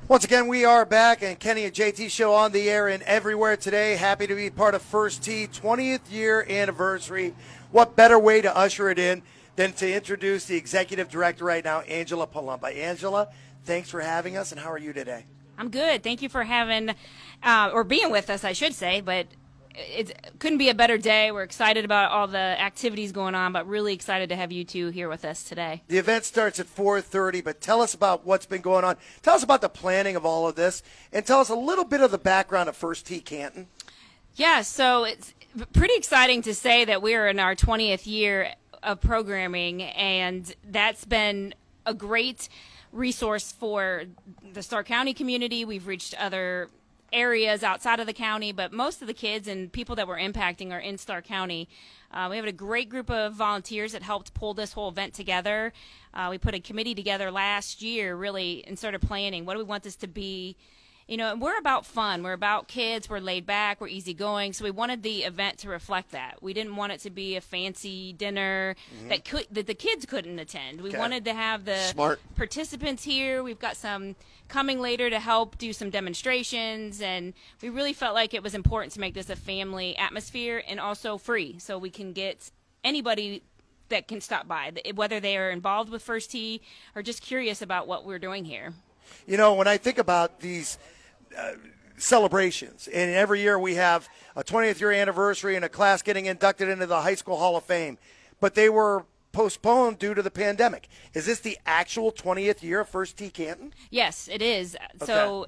Once again, we are back, and Kenny and JT show on the air and everywhere today. Happy to be part of First Tee 20th year anniversary. What better way to usher it in than to introduce the executive director right now, Angela Palumba. Angela, thanks for having us, and how are you today? I'm good. Thank you for having, or being with us, I should say, but it couldn't be a better day. We're excited about all the activities going on, but really excited to have you two here with us today. The event starts at 4:30, but tell us about what's been going on. Tell us about the planning of all of this, and tell us a little bit of the background of First Tee Canton. Yeah, so it's pretty exciting to say that we're in our 20th year of programming, and that's been a great resource for the Stark County community. We've reached other areas outside of the county, but most of the kids and people that we're impacting are in Stark County. We have a great group of volunteers that helped pull this whole event together. We put a committee together last year, really, and started planning. What do we want this to be? You know, and we're about fun. We're about kids. We're laid back. We're easygoing. So we wanted the event to reflect that. We didn't want it to be a fancy dinner that the kids couldn't attend. We wanted to have the participants here. We've got some coming later to help do some demonstrations, and we really felt like it was important to make this a family atmosphere and also free, so we can get anybody that can stop by, whether they are involved with First Tee or just curious about what we're doing here. You know, when I think about these celebrations, and every year we have a 20th year anniversary and a class getting inducted into the High School Hall of Fame, but they were postponed due to the pandemic. Is this the actual 20th year of First Tee Canton? Yes, it is. Okay. So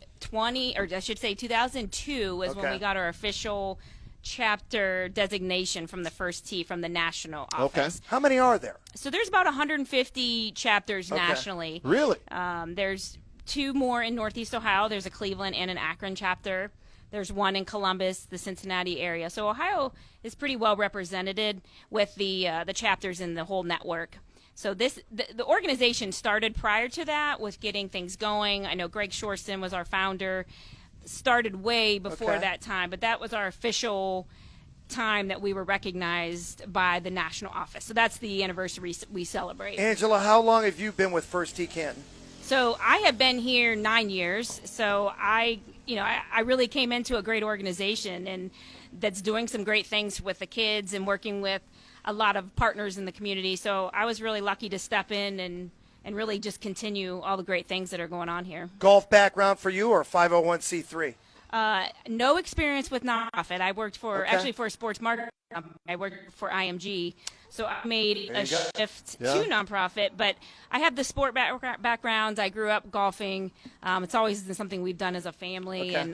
2002 was when we got our official chapter designation from the First Tee from the national office. Okay. How many are there? So there's about 150 chapters nationally. Really? There's 2 more in Northeast Ohio. There's a Cleveland and an Akron chapter. There's 1 in Columbus, the Cincinnati area. So Ohio is pretty well represented with the chapters in the whole network. So the organization started prior to that with getting things going. I know Greg Shorston was our founder, started way before that time, but that was our official time that we were recognized by the national office. So that's the anniversary we celebrate. Angela, how long have you been with First Tee Canton? So I have been here 9 years. So I really came into a great organization and that's doing some great things with the kids and working with a lot of partners in the community. So I was really lucky to step in and really just continue all the great things that are going on here. Golf background for you or 501c3? No experience with nonprofit. I worked for a sports marketing company. I worked for IMG. So I made a shift to nonprofit, but I have the sport background. I grew up golfing. It's always been something we've done as a family, and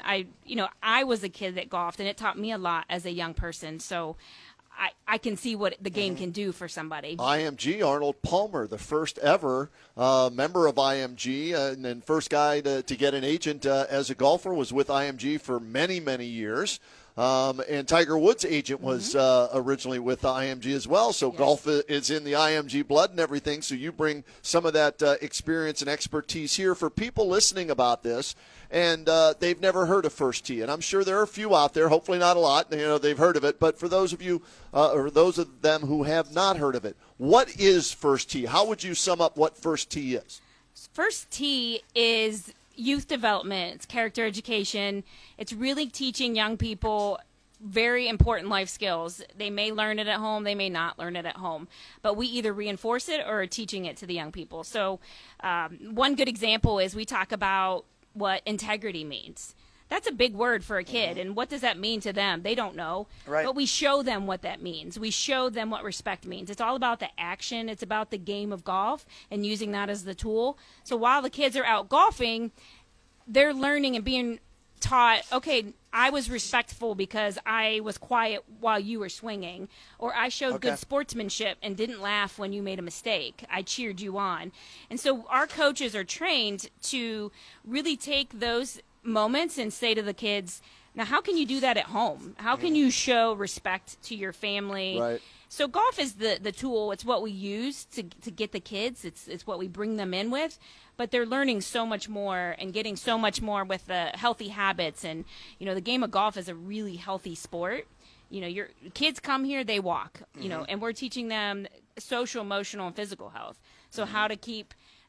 I was a kid that golfed, and it taught me a lot as a young person. So I can see what the game can do for somebody. IMG, Arnold Palmer, the first ever member of IMG, and then first guy to get an agent as a golfer, was with IMG for many, many years. And Tiger Woods' agent was originally with IMG as well. So golf is in the IMG blood and everything. So you bring some of that experience and expertise here for people listening about this. And they've never heard of First Tee. And I'm sure there are a few out there, hopefully not a lot, they've heard of it. But for those of you, or those of them who have not heard of it, what is First Tee? How would you sum up what First Tee is? First Tee is youth development. It's character education. It's really teaching young people very important life skills. They may learn it at home. They may not learn it at home. But we either reinforce it or are teaching it to the young people. So one good example is we talk about what integrity means. That's a big word for a kid, and what does that mean to them? They don't know, but we show them what that means. We show them what respect means. It's all about the action. It's about the game of golf and using that as the tool. So while the kids are out golfing, they're learning and being taught, okay, I was respectful because I was quiet while you were swinging, or I showed good sportsmanship and didn't laugh when you made a mistake. I cheered you on. And so our coaches are trained to really take those moments and say to the kids, now how can you do that at home? How can you show respect to your family? Right. So golf is the tool. It's what we use to get the kids. It's what we bring them in with. But they're learning so much more and getting so much more with the healthy habits. And, the game of golf is a really healthy sport. Your kids come here, they walk, and we're teaching them social, emotional, and physical health. So how to keep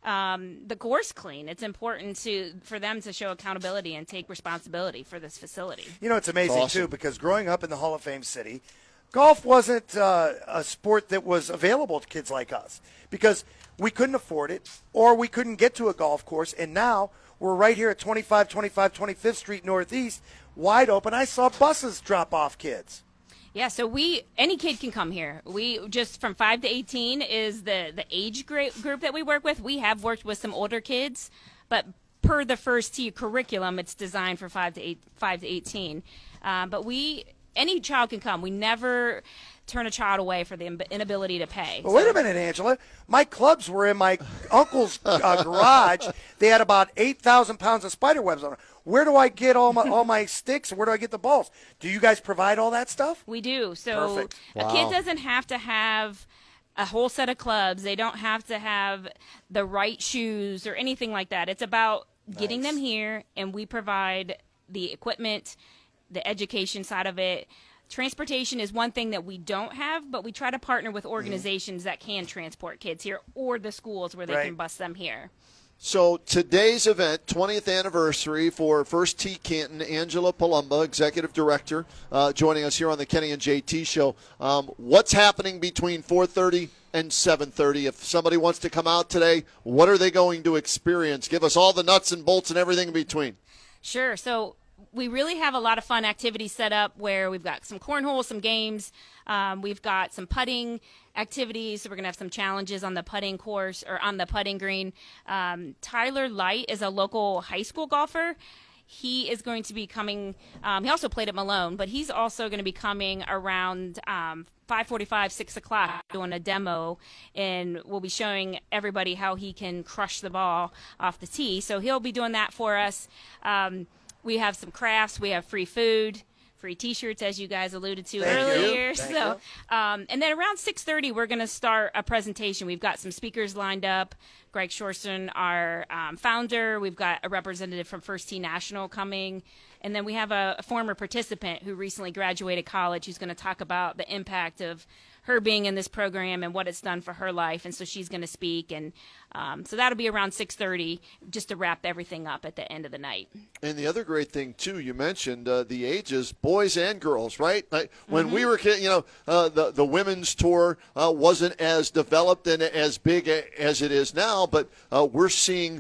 the course clean. It's important for them to show accountability and take responsibility for this facility. You know, it's amazing, Awesome. too, because growing up in the Hall of Fame city, golf wasn't a sport that was available to kids like us because we couldn't afford it or we couldn't get to a golf course. And now we're right here at 2525 Street Northeast, wide open. I saw buses drop off kids. Yeah, so any kid can come here. We just from 5 to 18 is the age group that we work with. We have worked with some older kids, but per the First Tee curriculum, it's designed for 5 to 18. But any child can come. We never turn a child away for the inability to pay. Well, wait a minute, Angela. My clubs were in my uncle's garage. They had about 8,000 pounds of spider webs on them. Where do I get all my sticks and where do I get the balls? Do you guys provide all that stuff? We do. So Perfect. a kid doesn't have to have a whole set of clubs. They don't have to have the right shoes or anything like that. It's about getting them here, and we provide the equipment, the education side of it. Transportation is one thing that we don't have, but we try to partner with organizations that can transport kids here or the schools where they Right. can bus them here. So today's event, 20th anniversary for First Tee Canton, Angela Palumba, Executive Director, joining us here on the Kenny and JT Show. What's happening between 4:30 and 7:30? If somebody wants to come out today, what are they going to experience? Give us all the nuts and bolts and everything in between. Sure. So we really have a lot of fun activities set up where we've got some cornhole, some games. We've got some putting activities. So we're going to have some challenges on the putting course or on the putting green. Tyler Light is a local high school golfer. He is going to be coming. He also played at Malone, but he's also going to be coming around 5:45, 6 o'clock, doing a demo, and we'll be showing everybody how he can crush the ball off the tee. So he'll be doing that for us. We have some crafts. We have free food, free T-shirts, as you guys alluded to Thank you. earlier. Thank So, and then around 6:30, we're going to start a presentation. We've got some speakers lined up. Greg Shorson, our founder. We've got a representative from First Tee National coming. And then we have a former participant who recently graduated college who's going to talk about the impact of her being in this program and what it's done for her life. And so she's going to speak. And so that'll be around 6:30 just to wrap everything up at the end of the night. And the other great thing, too, you mentioned the ages, boys and girls, right? Like, when we were kids, the women's tour wasn't as developed and as big as it is now, but we're seeing,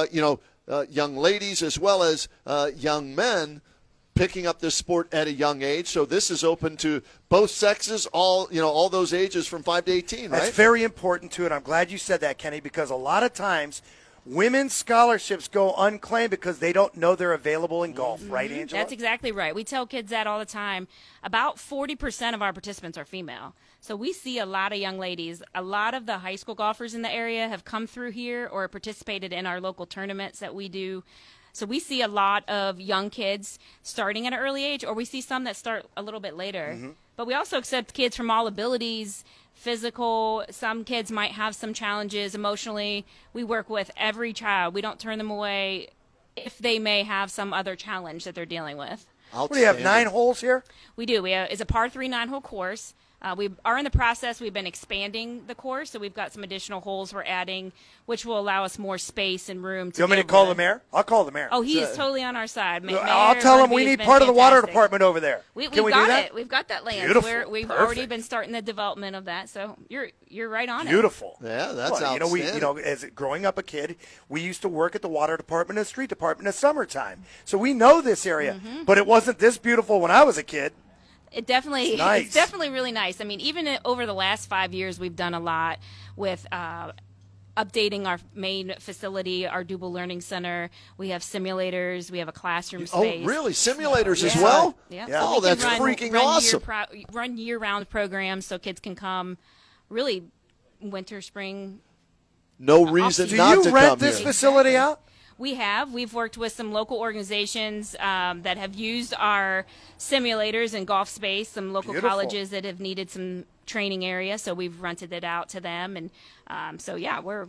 young ladies as well as young men picking up this sport at a young age. So this is open to both sexes, all those ages from 5 to 18, right? That's very important, too, and I'm glad you said that, Kenny, because a lot of times women's scholarships go unclaimed because they don't know they're available in golf, right, Angela? That's exactly right. We tell kids that all the time. About 40% of our participants are female. So we see a lot of young ladies. A lot of the high school golfers in the area have come through here or participated in our local tournaments that we do. So we see a lot of young kids starting at an early age, or we see some that start a little bit later. But we also accept kids from all abilities, physical. Some kids might have some challenges emotionally. We work with every child. We don't turn them away if they may have some other challenge that they're dealing with. What do you have, 9 holes here? We do. It's a par 3 9-hole course. We are in the process. We've been expanding the course, so we've got some additional holes we're adding, which will allow us more space and room. You want me to call the mayor? I'll call the mayor. Oh, he is totally on our side. I'll tell him we need part of the water department over there. We've Can we got do that? it. We've got that land. Beautiful. We've Perfect. already been starting the development of that, so you're right on it. Beautiful. Yeah, that's Well, outstanding. as growing up a kid, we used to work at the water department and street department in the summertime. So we know this area, but it wasn't this beautiful when I was a kid. It definitely, It's nice. It's definitely really nice. I mean, even over the last 5 years, we've done a lot with updating our main facility, our Duble Learning Center. We have simulators. We have a classroom space. Oh, really? Simulators as Yeah. well? Yeah. Yeah. So Oh, we can that's freaking awesome. Run year-round programs so kids can come really winter, spring. No reason Do not you to rent come this here. facility out? We've worked with some local organizations that have used our simulators in golf space, some local Beautiful. colleges that have needed some training area, so we've rented it out to them. And so, yeah, we're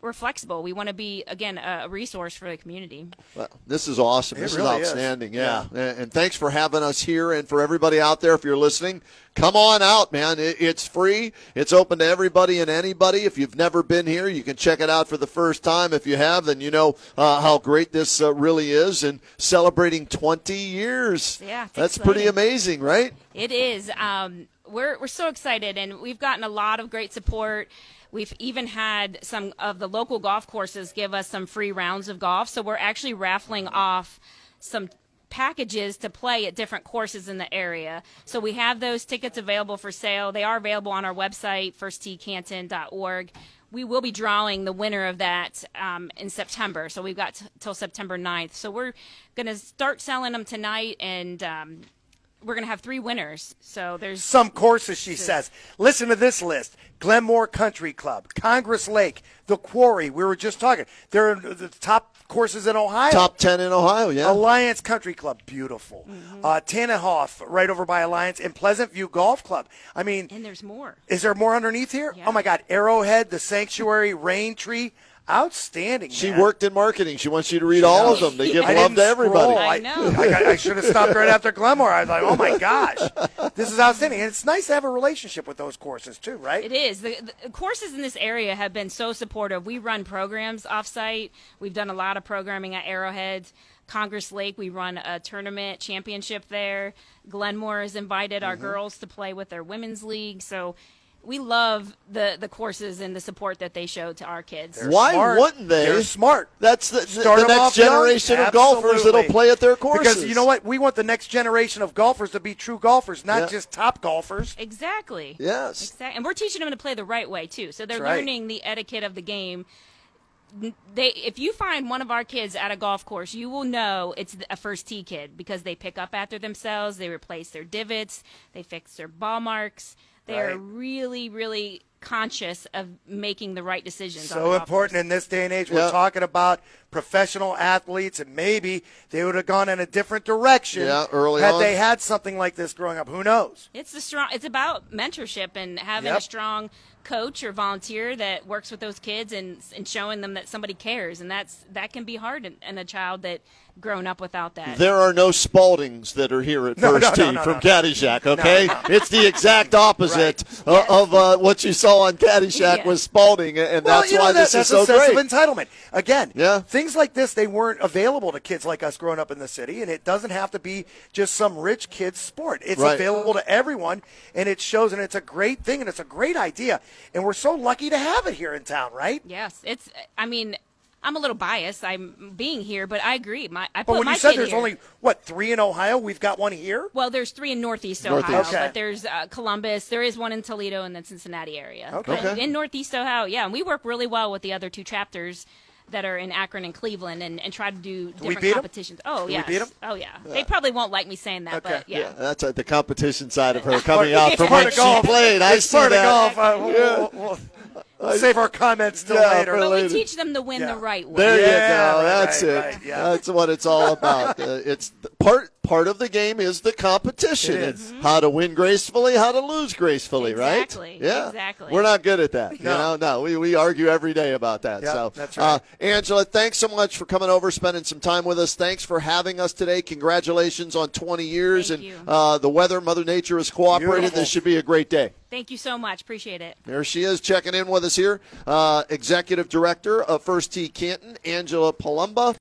we're flexible. We want to be, again, a resource for the community. Well, this is awesome. This really is outstanding. Yeah. And thanks for having us here. And for everybody out there, if you're listening, come on out, man. It's free. It's open to everybody and anybody. If you've never been here, you can check it out for the first time. If you have, then you know how great this really is. And celebrating 20 years. Yeah, that's pretty amazing, right? It is. We're so excited, and we've gotten a lot of great support. We've even had some of the local golf courses give us some free rounds of golf. So we're actually raffling off some packages to play at different courses in the area. So we have those tickets available for sale. They are available on our website, firstteecanton.org. We will be drawing the winner of that in September. So we've got till September 9th. So we're going to start selling them tonight, and we're going to have 3 winners. So there's some courses, she says. Listen to this list. Glenmore Country Club, Congress Lake, The Quarry. We were just talking. They're the top courses in Ohio. Top 10 in Ohio, yeah. Alliance Country Club, beautiful. Tannenhof, right over by Alliance, and Pleasant View Golf Club. I mean. And there's more. Is there more underneath here? Yeah. Oh, my God. Arrowhead, The Sanctuary, Rain Tree. Outstanding. She man. worked in marketing. She wants you to read all of them. They give I love didn't to everybody. scroll. I know. I should have stopped right after Glenmore. I was like, oh my gosh, this is outstanding. And it's nice to have a relationship with those courses too, right? It is. The courses in this area have been so supportive. We run programs off-site. We've done a lot of programming at Arrowhead. Congress Lake, we run a tournament championship there. Glenmore has invited our girls to play with their women's league. So we love the courses and the support that they show to our kids. They're Why smart. wouldn't they? They're smart. That's the Start 'em next off young. generation of golfers that'll Absolutely. play at their courses. Because you know what? We want the next generation of golfers to be true golfers, not Yeah. just top golfers. Exactly. Yes. Exactly. And we're teaching them to play the right way, too. So they're That's right. learning the etiquette of the game. If you find one of our kids at a golf course, you will know it's a first tee kid because they pick up after themselves, they replace their divots, they fix their ball marks. They are Right. really, really conscious of making the right decisions. on the So golf important course. in this day and age. We're Yeah. talking about professional athletes, and maybe they would have gone in a different direction early had on. they had something like this growing up. Who knows? It's about mentorship and having Yep. a strong coach or volunteer that works with those kids and showing them that somebody cares, and that can be hard in a child that grown up without that. There are no Spaldings that are here at First Tee from Caddyshack, okay? It's the exact opposite of what you saw on Caddyshack Yeah. with Spalding, and Well, that's you know, why that's this is so a sense great. of entitlement. Again, Yeah. things like this, they weren't available to kids like us growing up in the city, and it doesn't have to be just some rich kid's sport. It's Right. available to everyone, and it shows, and it's a great thing, and it's a great idea, and we're so lucky to have it here in town, right? Yes, I mean, I'm a little biased. I'm being here, but I agree. I But put when my you said kid there's here. only, 3 in Ohio? We've got one here? Well, there's 3 in Northeast Northeast. Ohio, Okay. but there's Columbus. There is one in Toledo and then Cincinnati area. Okay. But in Northeast Ohio, yeah, and we work really well with the other 2 chapters that are in Akron and Cleveland and try to do different beat 'em? competitions. Oh, we yeah. beat 'em? Oh, yeah. They probably won't like me saying that, Okay. but yeah. That's the competition side of her coming out It's from part when of she golf. played. I It's see part that. of golf. We'll save our comments till Yeah, later. for But we later. teach them to win Yeah. the right way. There Yeah, you go. right, That's right, it. right, yeah. That's what it's all about. It's part of the game is the competition. It is. It's how to win gracefully, how to lose gracefully, Exactly, right? Yeah. exactly. We're not good at that. No. No, we argue every day about that. Yeah, so that's right. Angela, thanks so much for coming over, spending some time with us. Thanks for having us today. Congratulations on 20 years. Thank and you. The weather, Mother Nature has cooperated. Beautiful. This should be a great day. Thank you so much. Appreciate it. There she is checking in with us here. Executive Director of First Tee Canton, Angela Palumba.